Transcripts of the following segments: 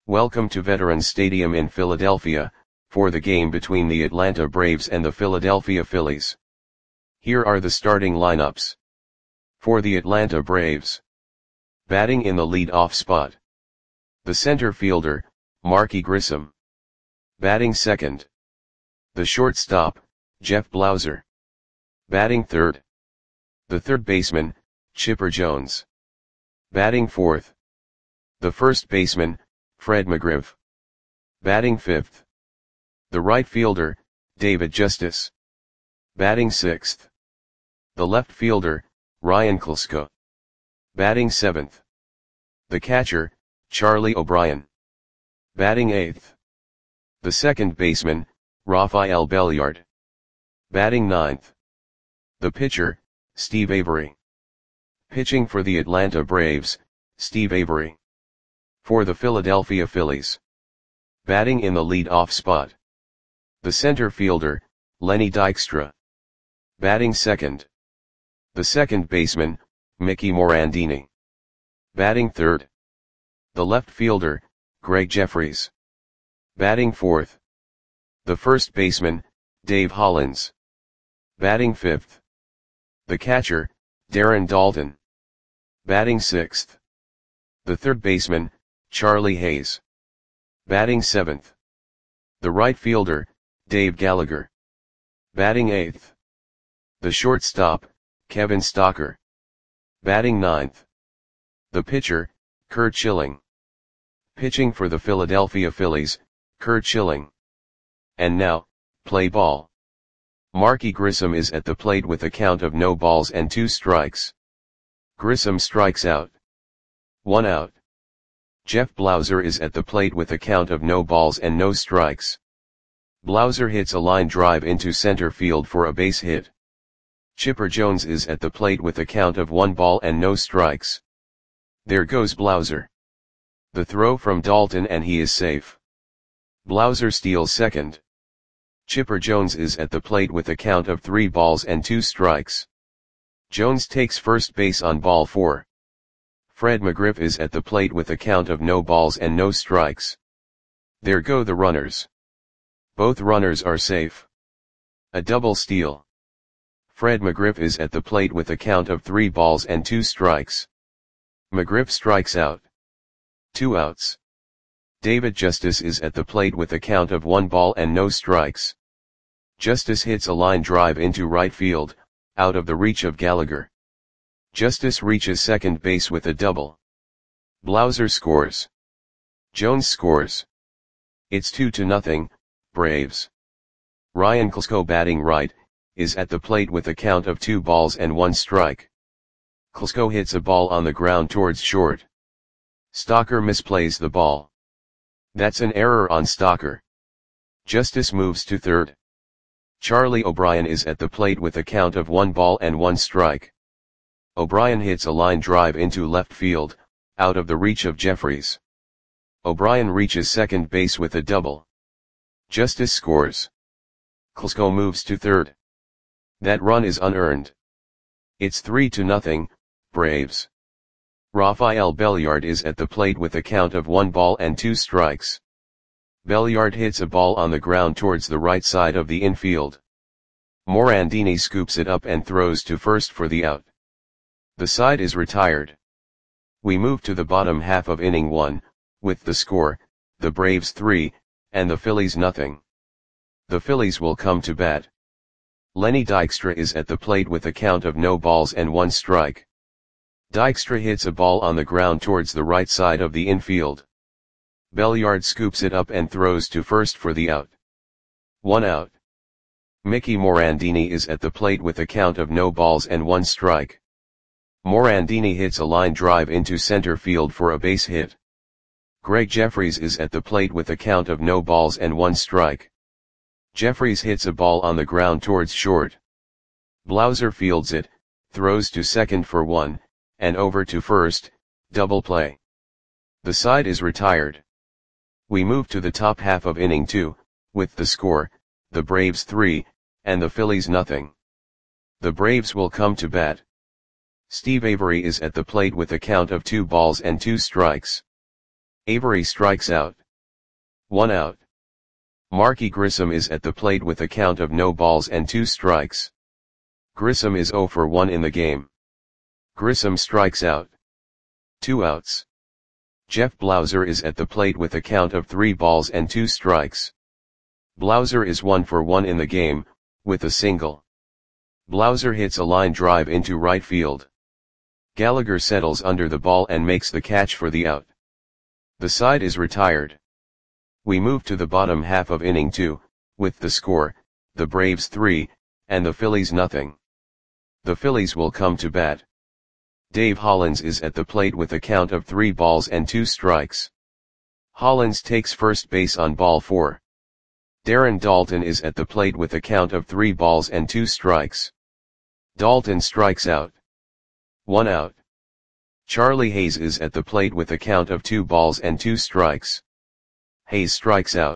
Welcome to Veterans Stadium in Philadelphia, for the game between the Atlanta Braves and the Philadelphia Phillies. Here are the starting lineups. For the Atlanta Braves. Batting in the lead-off spot. The center fielder, Marky Grissom. Batting second. The shortstop, Jeff Blauser. Batting third. The third baseman, Chipper Jones. Batting fourth. The first baseman, Fred McGriff. Batting fifth. The right fielder, David Justice. Batting sixth. The left fielder, Ryan Klesko. Batting seventh. The catcher, Charlie O'Brien. Batting eighth. The second baseman, Rafael Belliard. Batting ninth. The pitcher, Steve Avery. Pitching for the Atlanta Braves, Steve Avery. For the Philadelphia Phillies. Batting in the lead-off spot. The center fielder, Lenny Dykstra. Batting second. The second baseman, Mickey Morandini. Batting third. The left fielder, Greg Jeffries. Batting fourth. The first baseman, Dave Hollins. Batting fifth. The catcher, Darren Daulton. Batting sixth. The third baseman, Charlie Hayes. Batting seventh. The right fielder, Dave Gallagher. Batting eighth. The shortstop, Kevin Stocker. Batting ninth. The pitcher, Curt Schilling. Pitching for the Philadelphia Phillies, Curt Schilling. And now, play ball. Marky Grissom is at the plate with a count of no balls and 2 strikes. Grissom strikes out. 1 out. Jeff Blauser is at the plate with a count of no balls and no strikes. Blauser hits a line drive into center field for a base hit. Chipper Jones is at the plate with a count of 1 ball and no strikes. There goes Blauser. The throw from Daulton and he is safe. Blauser steals second. Chipper Jones is at the plate with a count of 3 balls and 2 strikes. Jones takes first base on ball 4. Fred McGriff is at the plate with a count of no balls and no strikes. There go the runners. Both runners are safe. A double steal. Fred McGriff is at the plate with a count of 3 balls and 2 strikes. McGriff strikes out. 2 outs. David Justice is at the plate with a count of 1 ball and no strikes. Justice hits a line drive into right field, out of the reach of Gallagher. Justice reaches second base with a double. Blauser scores. Jones scores. It's 2-0, Braves. Ryan Klesko, batting right, is at the plate with a count of 2 balls and 1 strike. Klesko hits a ball on the ground towards short. Stocker misplays the ball. That's an error on Stocker. Justice moves to third. Charlie O'Brien is at the plate with a count of 1 ball and 1 strike. O'Brien hits a line drive into left field, out of the reach of Jeffries. O'Brien reaches second base with a double. Justice scores. Klesko moves to third. That run is unearned. It's 3-0, Braves. Rafael Belliard is at the plate with a count of 1 ball and 2 strikes. Belliard hits a ball on the ground towards the right side of the infield. Morandini scoops it up and throws to first for the out. The side is retired. We move to the bottom half of inning 1, with the score, the Braves 3, and the Phillies nothing. The Phillies will come to bat. Lenny Dykstra is at the plate with a count of no balls and 1 strike. Dykstra hits a ball on the ground towards the right side of the infield. Belliard scoops it up and throws to first for the out. 1 out. Mickey Morandini is at the plate with a count of no balls and 1 strike. Morandini hits a line drive into center field for a base hit. Greg Jeffries is at the plate with a count of no balls and 1 strike. Jeffries hits a ball on the ground towards short. Blauser fields it, throws to second for 1, and over to first, double play. The side is retired. We move to the top half of inning 2, with the score, the Braves 3, and the Phillies nothing. The Braves will come to bat. Steve Avery is at the plate with a count of 2 balls and 2 strikes. Avery strikes out. 1 out. Marky Grissom is at the plate with a count of no balls and 2 strikes. Grissom is 0 for 1 in the game. Grissom strikes out. 2 outs. Jeff Blauser is at the plate with a count of 3 balls and 2 strikes. Blauser is 1 for 1 in the game, with a single. Blauser hits a line drive into right field. Gallagher settles under the ball and makes the catch for the out. The side is retired. We move to the bottom half of inning 2, with the score, the Braves 3, and the Phillies nothing. The Phillies will come to bat. Dave Hollins is at the plate with a count of 3 balls and 2 strikes. Hollins takes first base on ball 4. Darren Daulton is at the plate with a count of 3 balls and 2 strikes. Daulton strikes out. 1 out. Charlie Hayes is at the plate with a count of 2 balls and 2 strikes. Hayes strikes out.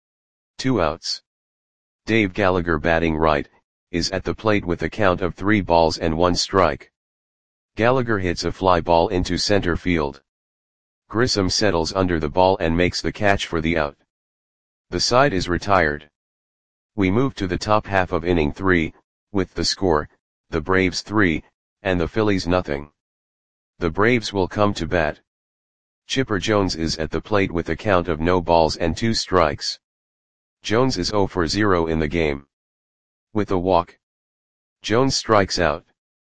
2 outs. Dave Gallagher, batting right, is at the plate with a count of 3 balls and 1 strike. Gallagher hits a fly ball into center field. Grissom settles under the ball and makes the catch for the out. The side is retired. We move to the top half of inning 3, with the score, the Braves 3, and the Phillies nothing. The Braves will come to bat. Chipper Jones is at the plate with a count of no balls and 2 strikes. Jones is 0 for 0 in the game. With a walk. Jones strikes out.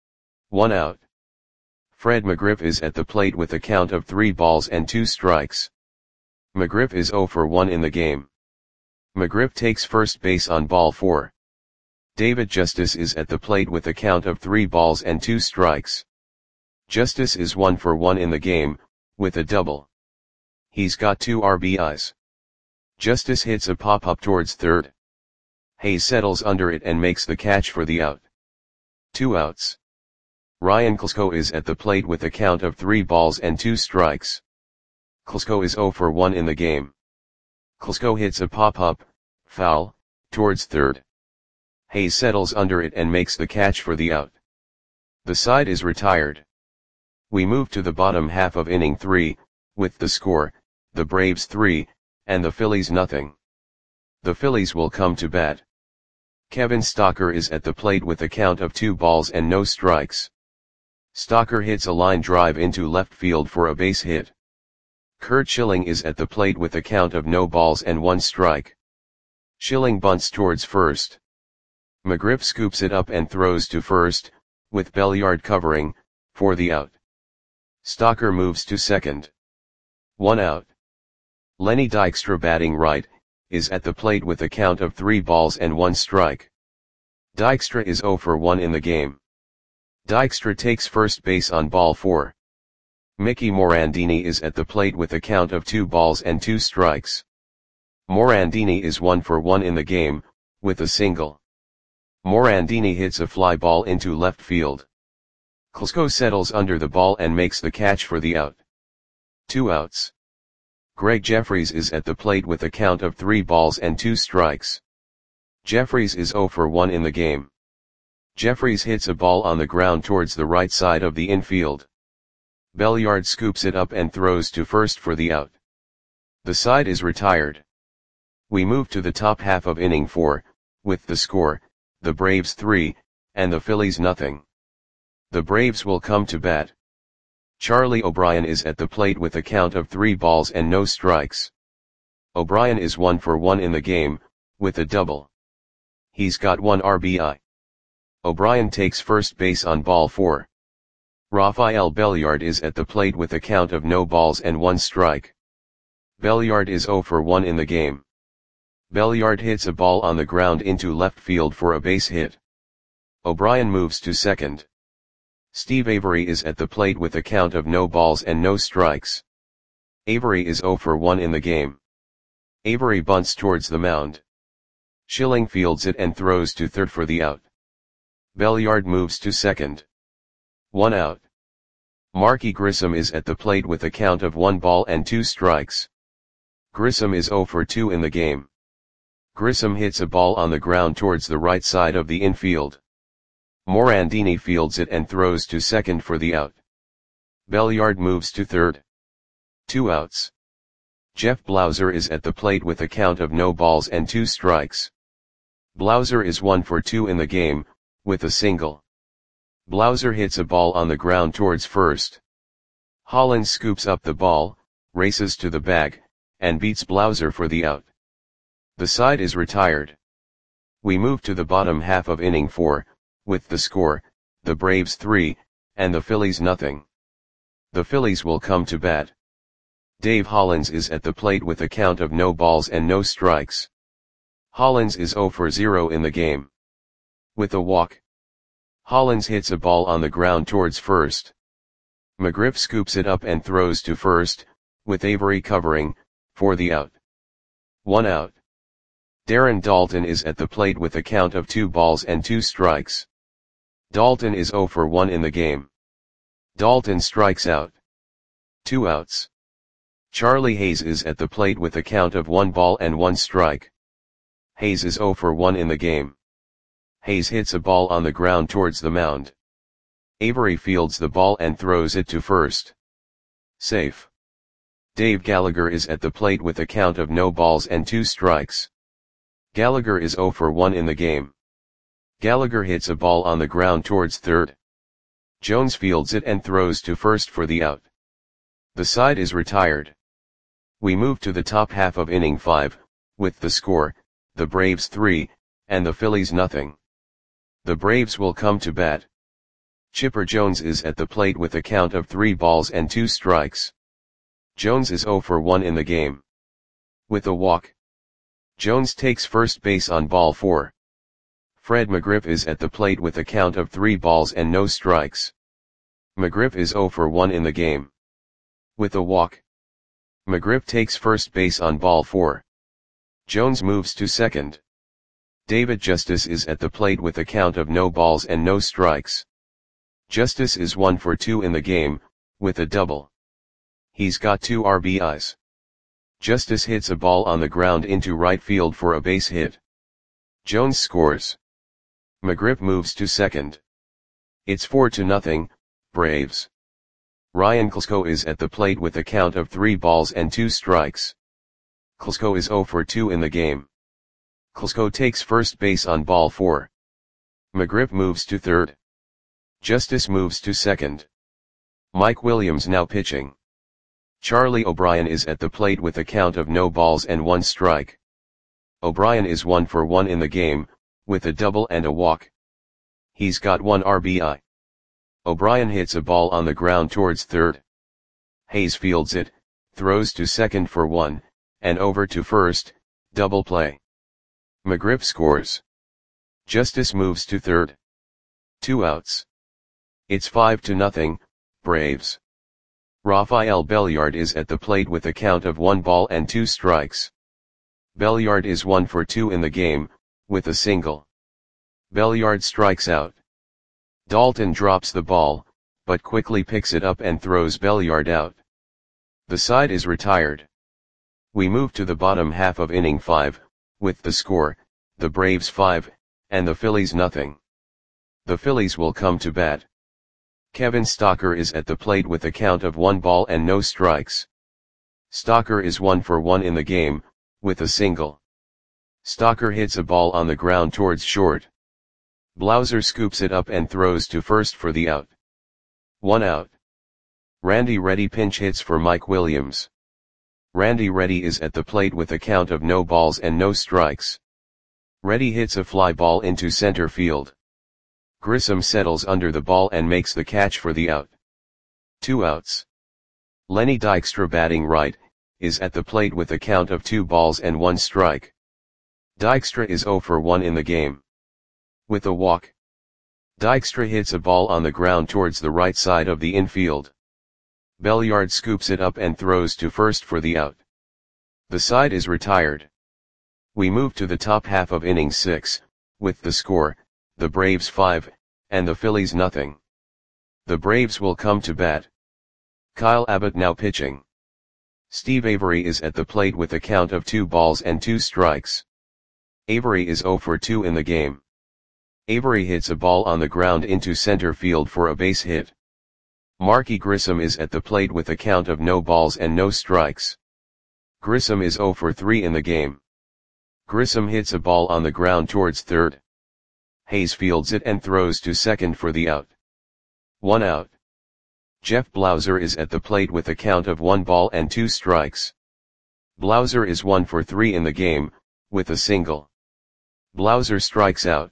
1 out. Fred McGriff is at the plate with a count of 3 balls and 2 strikes. McGriff is 0 for 1 in the game. McGriff takes first base on ball 4. David Justice is at the plate with a count of 3 balls and 2 strikes. Justice is 1 for 1 in the game, with a double. He's got 2 RBIs. Justice hits a pop-up towards third. Hayes settles under it and makes the catch for the out. 2 outs. Ryan Klesko is at the plate with a count of 3 balls and 2 strikes. Klesko is 0 for 1 in the game. Klesko hits a pop-up, foul, towards third. Hayes settles under it and makes the catch for the out. The side is retired. We move to the bottom half of inning 3, with the score, the Braves 3, and the Phillies nothing. The Phillies will come to bat. Kevin Stocker is at the plate with a count of 2 balls and no strikes. Stocker hits a line drive into left field for a base hit. Curt Schilling is at the plate with a count of no balls and 1 strike. Schilling bunts towards first. McGriff scoops it up and throws to first, with Belliard covering, for the out. Stocker moves to second. 1 out. Lenny Dykstra, batting right, is at the plate with a count of 3 balls and 1 strike. Dykstra is 0 for 1 in the game. Dykstra takes first base on ball 4. Mickey Morandini is at the plate with a count of 2 balls and 2 strikes. Morandini is 1 for 1 in the game, with a single. Morandini hits a fly ball into left field. Klesko settles under the ball and makes the catch for the out. 2 outs. Greg Jeffries is at the plate with a count of 3 balls and 2 strikes. Jeffries is 0 for 1 in the game. Jeffries hits a ball on the ground towards the right side of the infield. Belliard scoops it up and throws to first for the out. The side is retired. We move to the top half of inning 4, with the score, the Braves 3, and the Phillies nothing. The Braves will come to bat. Charlie O'Brien is at the plate with a count of 3 balls and no strikes. O'Brien is 1 for 1 in the game, with a double. He's got 1 RBI. O'Brien takes first base on ball 4. Rafael Belliard is at the plate with a count of no balls and 1 strike. Belliard is 0 for 1 in the game. Belliard hits a ball on the ground into left field for a base hit. O'Brien moves to second. Steve Avery is at the plate with a count of no balls and no strikes. Avery is 0 for 1 in the game. Avery bunts towards the mound. Schilling fields it and throws to third for the out. Belliard moves to second. 1 out. Marky Grissom is at the plate with a count of 1 ball and 2 strikes. Grissom is 0 for 2 in the game. Grissom hits a ball on the ground towards the right side of the infield. Morandini fields it and throws to second for the out. Belliard moves to third. 2 outs. Jeff Blauser is at the plate with a count of no balls and 2 strikes. Blauser is 1 for 2 in the game, with a single. Blauser hits a ball on the ground towards first. Hollins scoops up the ball, races to the bag, and beats Blauser for the out. The side is retired. We move to the bottom half of inning 4, with the score, the Braves 3, and the Phillies nothing. The Phillies will come to bat. Dave Hollins is at the plate with a count of no balls and no strikes. Hollins is 0 for 0 in the game. With a walk. Hollins hits a ball on the ground towards first. McGriff scoops it up and throws to first, with Avery covering, for the out. 1 out. Darren Daulton is at the plate with a count of 2 balls and 2 strikes. Daulton is 0 for 1 in the game. Daulton strikes out. 2 outs. Charlie Hayes is at the plate with a count of 1 ball and 1 strike. Hayes is 0 for 1 in the game. Hayes hits a ball on the ground towards the mound. Avery fields the ball and throws it to first. Safe. Dave Gallagher is at the plate with a count of no balls and 2 strikes. Gallagher is 0 for 1 in the game. Gallagher hits a ball on the ground towards third. Jones fields it and throws to first for the out. The side is retired. We move to the top half of inning 5, with the score, the Braves 3, and the Phillies nothing. The Braves will come to bat. Chipper Jones is at the plate with a count of 3 balls and 2 strikes. Jones is 0 for 1 in the game. With a walk. Jones takes first base on ball 4. Fred McGriff is at the plate with a count of 3 balls and no strikes. McGriff is 0 for 1 in the game. With a walk. McGriff takes first base on ball 4. Jones moves to second. David Justice is at the plate with a count of no balls and no strikes. Justice is 1 for 2 in the game, with a double. He's got 2 RBIs. Justice hits a ball on the ground into right field for a base hit. Jones scores. McGriff moves to second. It's 4-0, Braves. Ryan Klesko is at the plate with a count of 3 balls and 2 strikes. Klesko is 0 for 2 in the game. Klesko takes first base on ball 4. McGriff moves to third. Justice moves to second. Mike Williams now pitching. Charlie O'Brien is at the plate with a count of no balls and 1 strike. O'Brien is 1 for 1 in the game, with a double and a walk. He's got 1 RBI. O'Brien hits a ball on the ground towards third. Hayes fields it, throws to second for 1, and over to first, double play. McGriff scores. Justice moves to third. 2 outs. It's 5-0, Braves. Rafael Belliard is at the plate with a count of 1 ball and 2 strikes. Belliard is 1 for 2 in the game, with a single. Belliard strikes out. Daulton drops the ball, but quickly picks it up and throws Belliard out. The side is retired. We move to the bottom half of inning 5, with the score, the Braves 5, and the Phillies nothing. The Phillies will come to bat. Kevin Stocker is at the plate with a count of 1 ball and no strikes. Stocker is 1 for 1 in the game, with a single. Stocker hits a ball on the ground towards short. Blauser scoops it up and throws to first for the out. 1 out. Randy Reddy pinch hits for Mike Williams. Randy Reddy is at the plate with a count of no balls and no strikes. Reddy hits a fly ball into center field. Grissom settles under the ball and makes the catch for the out. 2 outs. Lenny Dykstra, batting right, is at the plate with a count of 2 balls and 1 strike. Dykstra is 0 for 1 in the game. With a walk. Dykstra hits a ball on the ground towards the right side of the infield. Belliard scoops it up and throws to first for the out. The side is retired. We move to the top half of inning 6, with the score, the Braves 5, and the Phillies nothing. The Braves will come to bat. Kyle Abbott now pitching. Steve Avery is at the plate with a count of 2 balls and 2 strikes. Avery is 0 for 2 in the game. Avery hits a ball on the ground into center field for a base hit. Marky Grissom is at the plate with a count of no balls and no strikes. Grissom is 0 for 3 in the game. Grissom hits a ball on the ground towards third. Hayes fields it and throws to second for the out. 1 out. Jeff Blauser is at the plate with a count of 1 ball and 2 strikes. Blauser is 1 for 3 in the game, with a single. Blauser strikes out.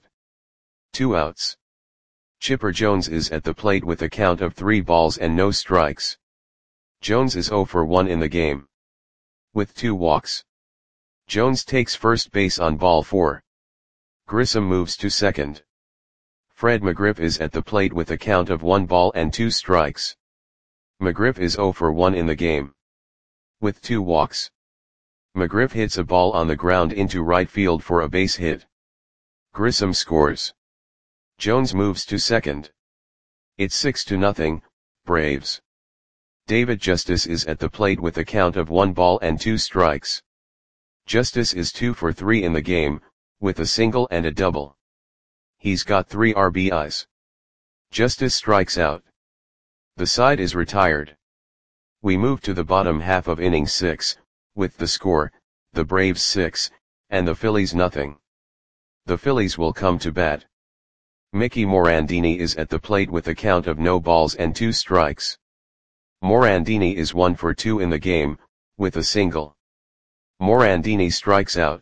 2 outs. Chipper Jones is at the plate with a count of 3 balls and no strikes. Jones is 0 for 1 in the game. With 2 walks. Jones takes first base on ball 4. Grissom moves to second. Fred McGriff is at the plate with a count of 1 ball and 2 strikes. McGriff is 0 for 1 in the game. With 2 walks. McGriff hits a ball on the ground into right field for a base hit. Grissom scores. Jones moves to second. It's 6-0, Braves. David Justice is at the plate with a count of 1 ball and 2 strikes. Justice is 2 for 3 in the game, with a single and a double. He's got 3 RBIs. Justice strikes out. The side is retired. We move to the bottom half of inning 6, with the score, the Braves 6, and the Phillies nothing. The Phillies will come to bat. Mickey Morandini is at the plate with a count of no balls and 2 strikes. Morandini is 1 for 2 in the game, with a single. Morandini strikes out.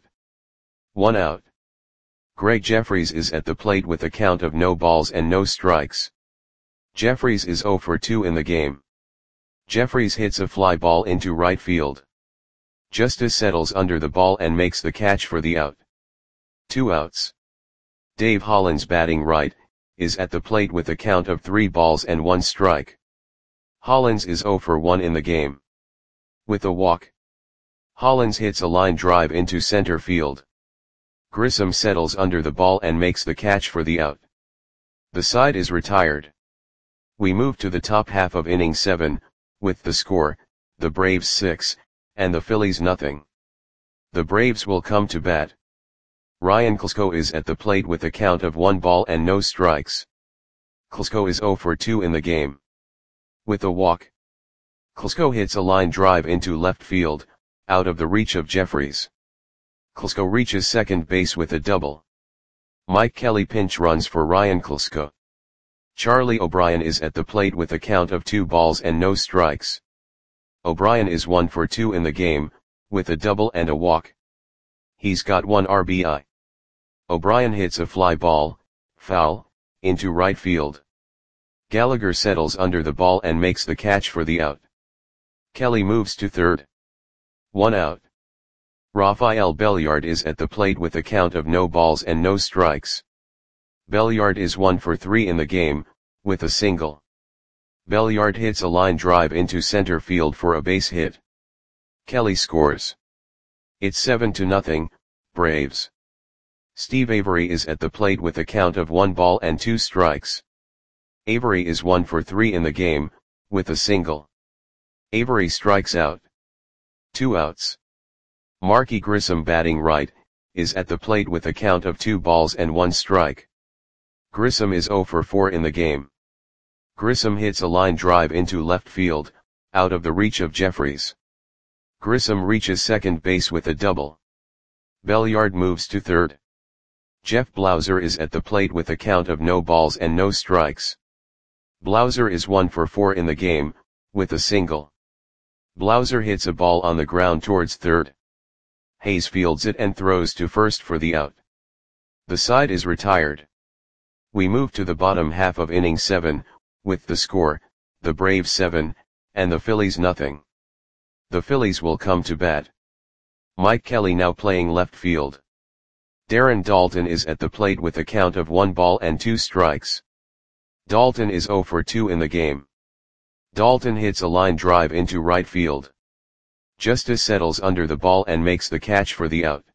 1 out. Greg Jeffries is at the plate with a count of no balls and no strikes. Jeffries is 0 for 2 in the game. Jeffries hits a fly ball into right field. Justice settles under the ball and makes the catch for the out. 2 outs. Dave Hollins, batting right, is at the plate with a count of 3 balls and 1 strike. Hollins is 0 for 1 in the game. With a walk. Hollins hits a line drive into center field. Grissom settles under the ball and makes the catch for the out. The side is retired. We move to the top half of inning 7, with the score, the Braves 6, and the Phillies nothing. The Braves will come to bat. Ryan Klesko is at the plate with a count of 1 ball and no strikes. Klesko is 0 for 2 in the game. With a walk. Klesko hits a line drive into left field, out of the reach of Jeffries. Klesko reaches second base with a double. Mike Kelly pinch runs for Ryan Klesko. Charlie O'Brien is at the plate with a count of 2 balls and no strikes. O'Brien is 1 for 2 in the game, with a double and a walk. He's got 1 RBI. O'Brien hits a fly ball, foul, into right field. Gallagher settles under the ball and makes the catch for the out. Kelly moves to third. 1 out. Rafael Belliard is at the plate with a count of no balls and no strikes. Belliard is 1 for 3 in the game, with a single. Belliard hits a line drive into center field for a base hit. Kelly scores. It's 7-0, Braves. Steve Avery is at the plate with a count of 1 ball and 2 strikes. Avery is 1 for 3 in the game, with a single. Avery strikes out. 2 outs. Marky Grissom, batting right, is at the plate with a count of 2 balls and 1 strike. Grissom is 0 for 4 in the game. Grissom hits a line drive into left field, out of the reach of Jeffries. Grissom reaches second base with a double. Belliard moves to third. Jeff Blauser is at the plate with a count of no balls and no strikes. Blauser is 1 for 4 in the game, with a single. Blauser hits a ball on the ground towards third. Hayes fields it and throws to first for the out. The side is retired. We move to the bottom half of inning 7, with the score, the Braves 7, and the Phillies nothing. The Phillies will come to bat. Mike Kelly now playing left field. Darren Daulton is at the plate with a count of 1 ball and 2 strikes. Daulton is 0 for 2 in the game. Daulton hits a line drive into right field. Justice settles under the ball and makes the catch for the out.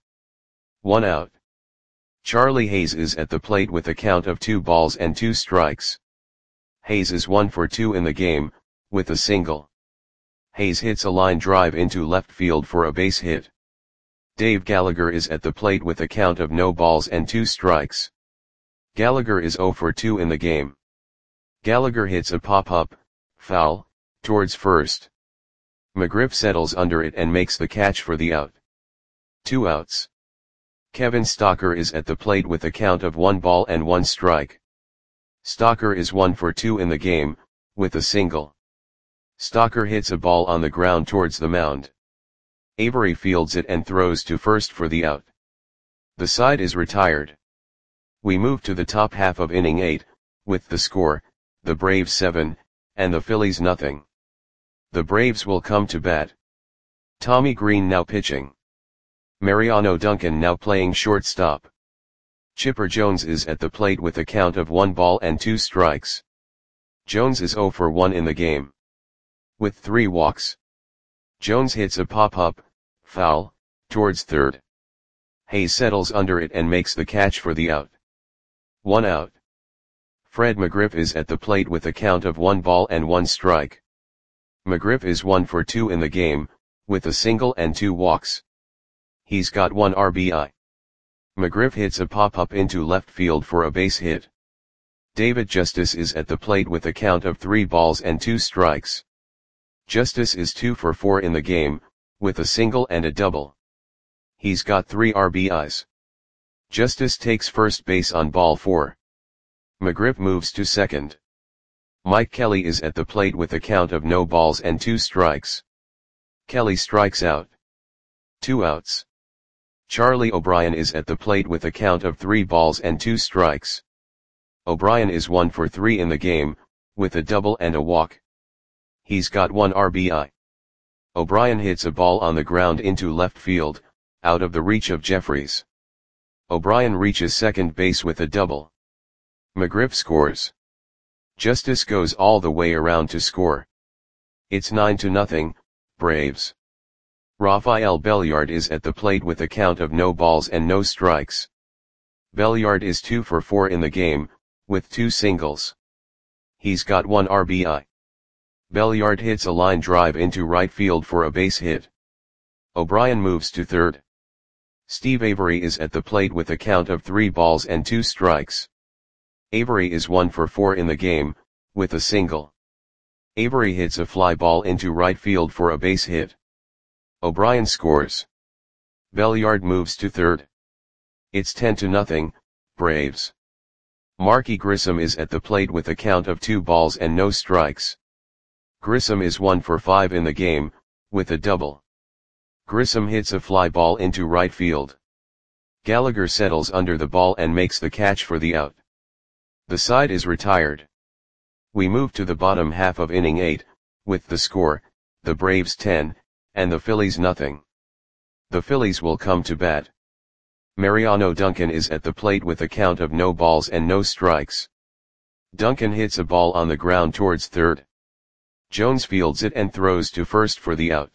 1 out. Charlie Hayes is at the plate with a count of 2 balls and 2 strikes. Hayes is 1 for 2 in the game, with a single. Hayes hits a line drive into left field for a base hit. Dave Gallagher is at the plate with a count of no balls and 2 strikes. Gallagher is 0 for 2 in the game. Gallagher hits a pop-up, foul, towards first. McGriff settles under it and makes the catch for the out. 2 outs. Kevin Stocker is at the plate with a count of 1 ball and 1 strike. Stocker is 1 for 2 in the game, with a single. Stocker hits a ball on the ground towards the mound. Avery fields it and throws to first for the out. The side is retired. We move to the top half of inning 8, with the score, the Braves 7, and the Phillies nothing. The Braves will come to bat. Tommy Green now pitching. Mariano Duncan now playing shortstop. Chipper Jones is at the plate with a count of 1 ball and 2 strikes. Jones is 0 for 1 in the game. With 3 walks. Jones hits a pop-up, foul, towards third. Hayes settles under it and makes the catch for the out. 1 out. Fred McGriff is at the plate with a count of 1 ball and 1 strike. McGriff is 1 for 2 in the game, with a single and 2 walks. He's got 1 RBI. McGriff hits a pop-up into left field for a base hit. David Justice is at the plate with a count of 3 balls and 2 strikes. Justice is 2 for 4 in the game, with a single and a double. He's got 3 RBIs. Justice takes first base on ball 4. McGriff moves to second. Mike Kelly is at the plate with a count of no balls and 2 strikes. Kelly strikes out. 2 outs. Charlie O'Brien is at the plate with a count of 3 balls and 2 strikes. O'Brien is 1 for 3 in the game, with a double and a walk. He's got 1 RBI. O'Brien hits a ball on the ground into left field, out of the reach of Jeffries. O'Brien reaches second base with a double. McGriff scores. Justice goes all the way around to score. It's 9-0, Braves. Rafael Belliard is at the plate with a count of no balls and no strikes. Belliard is 2 for 4 in the game, with 2 singles. He's got 1 RBI. Belliard hits a line drive into right field for a base hit. O'Brien moves to third. Steve Avery is at the plate with a count of 3 balls and 2 strikes. Avery is 1 for 4 in the game, with a single. Avery hits a fly ball into right field for a base hit. O'Brien scores. Belliard moves to third. It's 10-0, Braves. Marky Grissom is at the plate with a count of 2 balls and no strikes. Grissom is 1 for 5 in the game, with a double. Grissom hits a fly ball into right field. Gallagher settles under the ball and makes the catch for the out. The side is retired. We move to the bottom half of inning 8, with the score, the Braves 10, and the Phillies nothing. The Phillies will come to bat. Mariano Duncan is at the plate with a count of no balls and no strikes. Duncan hits a ball on the ground towards third. Jones fields it and throws to first for the out.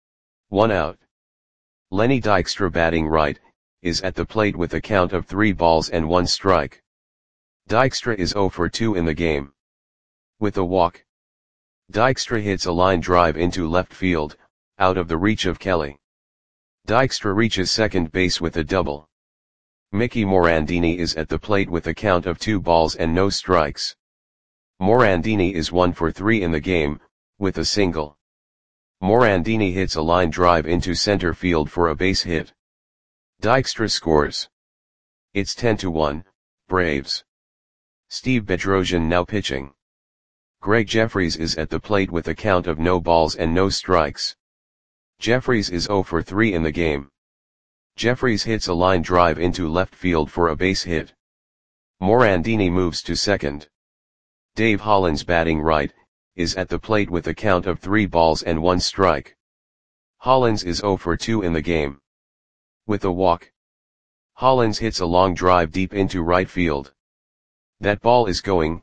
1 out. Lenny Dykstra, batting right, is at the plate with a count of 3 balls and 1 strike. Dykstra is 0 for 2 in the game. With a walk. Dykstra hits a line drive into left field, out of the reach of Kelly. Dykstra reaches second base with a double. Mickey Morandini is at the plate with a count of 2 balls and no strikes. Morandini is 1 for 3 in the game, with a single. Morandini hits a line drive into center field for a base hit. Dykstra scores. It's 10-1, Braves. Steve Bedrosian now pitching. Greg Jeffries is at the plate with a count of no balls and no strikes. Jeffries is 0 for 3 in the game. Jeffries hits a line drive into left field for a base hit. Morandini moves to second. Dave Hollins, batting right, is at the plate with a count of 3 balls and 1 strike. Hollins is 0 for 2 in the game. With a walk. Hollins hits a long drive deep into right field. That ball is gone.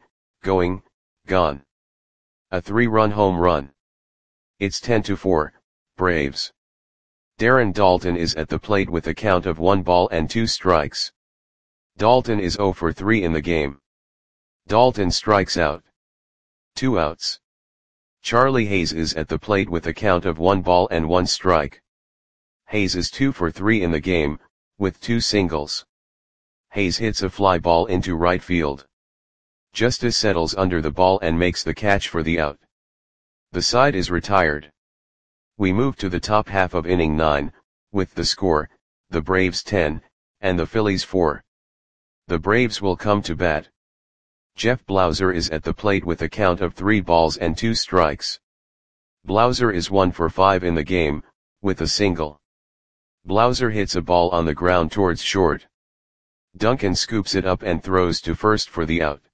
A 3-run home run. It's 10-4, Braves. Darren Daulton is at the plate with a count of 1 ball and 2 strikes. Daulton is 0 for 3 in the game. Daulton strikes out. 2 outs. Charlie Hayes is at the plate with a count of 1 ball and 1 strike. Hayes is 2 for 3 in the game, with 2 singles. Hayes hits a fly ball into right field. Justice settles under the ball and makes the catch for the out. The side is retired. We move to the top half of inning 9, with the score, the Braves 10, and the Phillies 4. The Braves will come to bat. Jeff Blauser is at the plate with a count of 3 balls and 2 strikes. Blauser is 1 for 5 in the game, with a single. Blauser hits a ball on the ground towards short. Duncan scoops it up and throws to first for the out.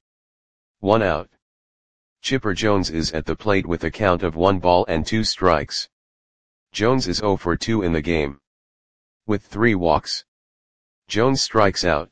1 out. Chipper Jones is at the plate with a count of 1 ball and 2 strikes. Jones is 0 for 2 in the game. With 3 walks. Jones strikes out.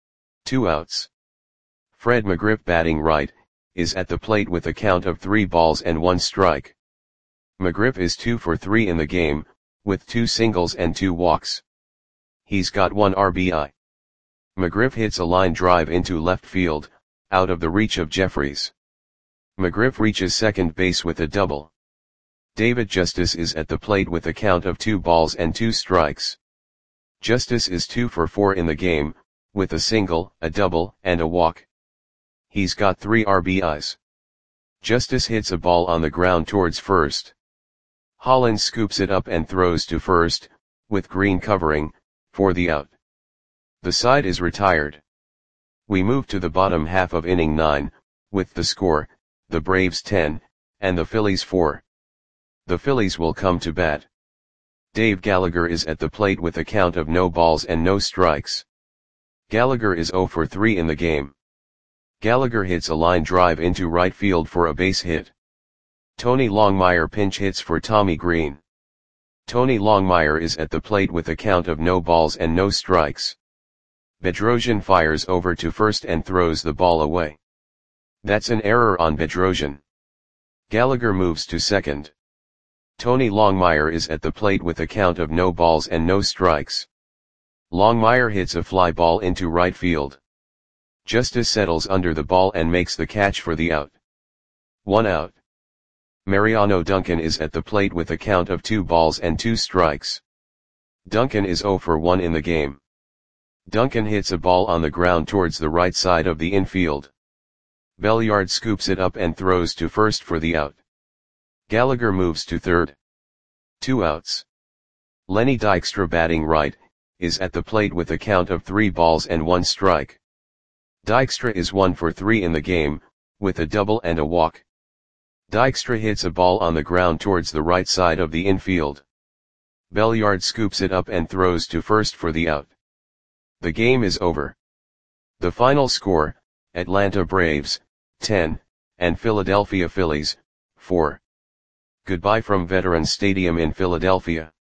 2 outs. Fred McGriff, batting right, is at the plate with a count of 3 balls and 1 strike. McGriff is 2 for 3 in the game, with 2 singles and 2 walks. He's got 1 RBI. McGriff hits a line drive into left field, out of the reach of Jeffries. McGriff reaches second base with a double. David Justice is at the plate with a count of 2 balls and 2 strikes. Justice is 2 for 4 in the game, with a single, a double, and a walk. He's got 3 RBIs. Justice hits a ball on the ground towards first. Hollins scoops it up and throws to first, with Green covering, for the out. The side is retired. We move to the bottom half of inning 9, with the score, the Braves 10, and the Phillies 4. The Phillies will come to bat. Dave Gallagher is at the plate with a count of no balls and no strikes. Gallagher is 0 for 3 in the game. Gallagher hits a line drive into right field for a base hit. Tony Longmire pinch hits for Tommy Green. Tony Longmire is at the plate with a count of no balls and no strikes. Bedrosian fires over to first and throws the ball away. That's an error on Bedrosian. Gallagher moves to second. Tony Longmire is at the plate with a count of no balls and no strikes. Longmire hits a fly ball into right field. Justice settles under the ball and makes the catch for the out. 1 out. Mariano Duncan is at the plate with a count of 2 balls and 2 strikes. Duncan is 0 for 1 in the game. Duncan hits a ball on the ground towards the right side of the infield. Belliard scoops it up and throws to first for the out. Gallagher moves to third. 2 outs. Lenny Dykstra, batting right, is at the plate with a count of 3 balls and 1 strike. Dykstra is 1 for 3 in the game, with a double and a walk. Dykstra hits a ball on the ground towards the right side of the infield. Belliard scoops it up and throws to first for the out. The game is over. The final score, Atlanta Braves, 10, and Philadelphia Phillies, 4. Goodbye from Veterans Stadium in Philadelphia.